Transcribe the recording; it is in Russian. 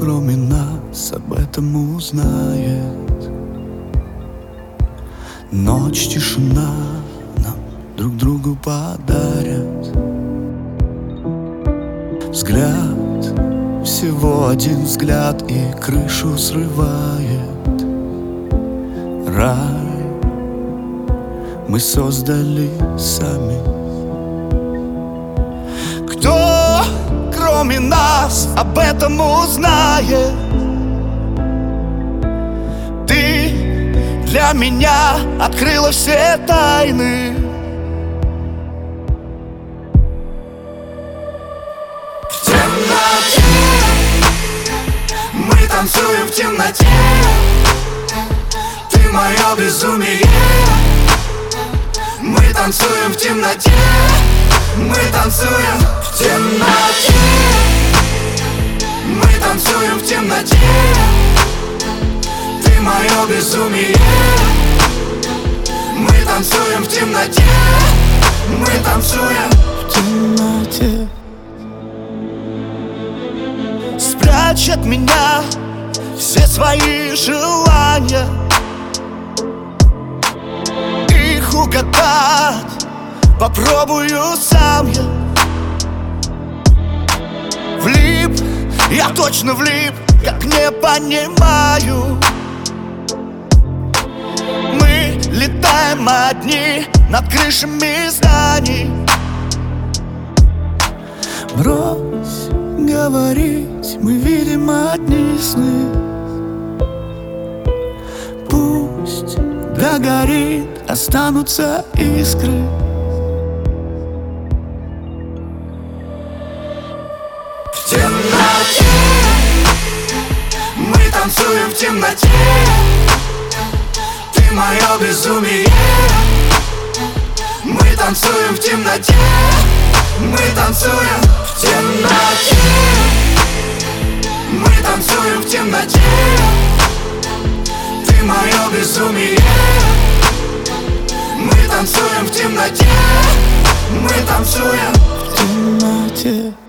кроме нас об этом узнает? Ночь, тишина нам друг другу подарят. Взгляд, всего один взгляд, и крышу срывает. Рай мы создали сами. Кто, кроме нас, об этом узнает? Ты для меня открыла все тайны. В темноте мы танцуем, в темноте. Ты мое безумие. Мы танцуем в темноте. Мы танцуем в темноте. Мы танцуем в темноте. Ты мое безумие. Мы танцуем в темноте. Мы танцуем в темноте. Спрячь от меня все свои желания. Их угадать попробую сам я. Влип, я точно влип, как не понимаю. Мы летаем одни над крышами зданий. Брось говорить, мы видим одни сны. Пусть догорит, останутся искры. В темноте мы танцуем, в темноте. Ты мое безумие. Мы танцуем в темноте. Мы танцуем в темноте. Мы танцуем в темноте. Ты мое безумие. Мы танцуем в темноте. Мы танцуем в темноте.